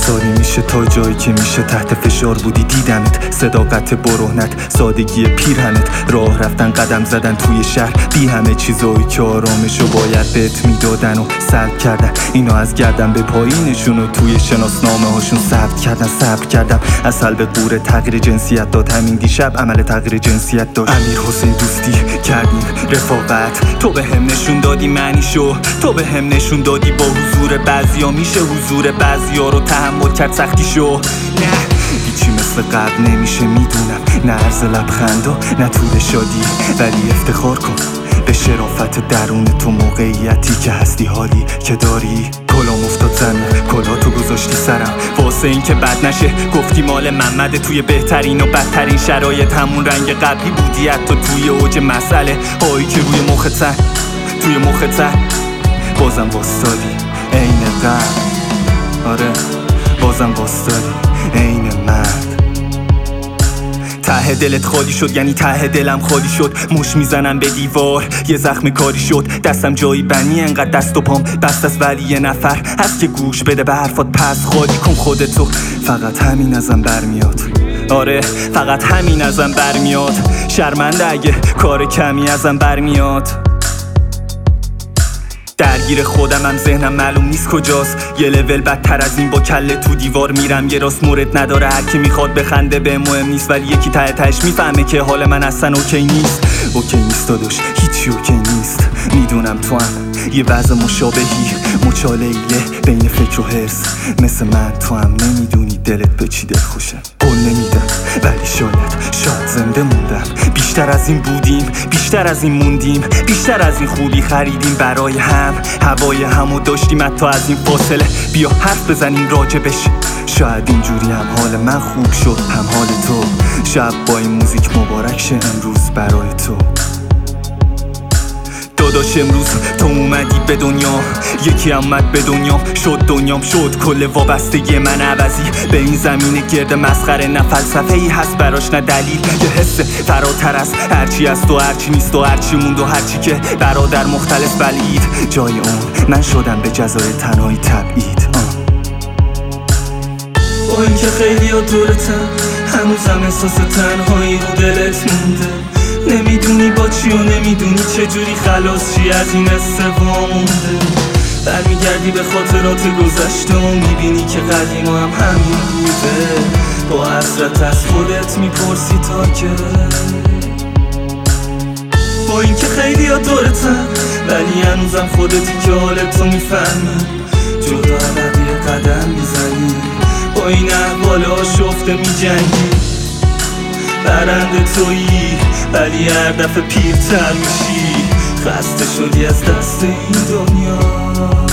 وفاداری میشه تا جایی که میشه. تحت فشار بودی دیدمت، صداقت برهنت، سادگی پیرهنت، راه رفتن قدم زدن توی شهر بی همه چیزایی که آرامشو باید بهت میدادن و سلب کردن. اینا از گردن به پایینشون و توی شناسنامه هاشون ثبت کردن. صبر کردم از سلب قوره تغییر جنسیت داد، همین دیشب عمل تغییر جنسیت داشت. امیر حسین دوستی کردیم رفاقت، تو به هم نشون دادی معنیشو، تو به هم نشون دادی با حضور بعضیا میشه حضور بعضیا رو تحمل کرد سختیشو. نه هیچی مثل قبل نمیشه میدونم، نه عرض لبخندا نه طول شادی، ولی افتخار کن به شرافت درون تو، موقعیتی که هستی حالی که داری. کلام افتاد زمین، کلا تو گذاشتی سرم واسه این که بد نشه. گفتی مال محمد توی بهترین و بدترین شرایط همون رنگ قبلی بودی، حتی توی اوج مسئله هایی که روی مختن توی مختن بازم واسطادی عین قبل. آره بازم واسطادی عین مرد. ته دلت خالی شد یعنی ته دلم خالی شد، مش میزنم به دیوار یه زخم کاری شد. دستم جایی بنی انقدر دست و پام بست است، ولی یه نفر هست که گوش بده به حرفات، پس خالی کن خودتو. فقط همین ازم برمیاد، آره فقط همین ازم برمیاد. شرمنده اگه کار کمی ازم برمیاد. درگیر خودمم ذهنم معلوم نیست کجاست، یه لول بدتر از این با کله تو دیوار میرم. یه راست مورد نداره، هر کی میخواد بخنده به مهم نیست، ولی یکی ته تهش میفهمه که حال من اصلا اوکی نیست. اوکی نیست داداش، هیچی اوکی نیست. میدونم تو هم یه وضع مشابهی، مچاله‌ایه بین فکر و حرص. مثل من تو هم نمیدونی دلت به چی دل خوشه. قول نمیدم ولی شاید زنده موندم. بیشتر از این بودیم، بیشتر از این موندیم، بیشتر از این خوبی خریدیم برای هم. هوای همو داشتیم حتی از این فاصله. بیا حرف بزنیم راجبش، شاید اینجوری هم حال من خوب شد هم حال تو. شب با این موزیک مبارک شه امروز برای تو. داداش امروز تو اومدی به دنیا، یکی اومد به دنیا شد دنیام شد. کل وابستگی من عوضی به این زمین گرد مسخره، نه فلسفه ای هست براش نه دلیل. یه حس فراتر از هرچی است و هرچی نیست و هرچی موند و هرچی که برادر مختلف بلید. جای اون من شدم به جزای تنهایی تبعید. با اینکه خیلی ها دورتن، هنوزم احساس تنهایی رو دلت مونده. نمیدونی با چی و نمیدونی چجوری خلاص چی از این استوا مونده. برمیگردی به خاطرات گذشته و میبینی که قدیما هم همین بوده. با حسرت از خودت میپرسی تا که. با اینکه خیلی ها دورتن، ولی هنوزم خودتی که حالتو میفهمی. جدا عقبی قدم میزنی، با این احوال آشفته میجنگی. برنده تویی ولی هر دفعه پیرتر میشی. خسته شدی از دست این دنیا.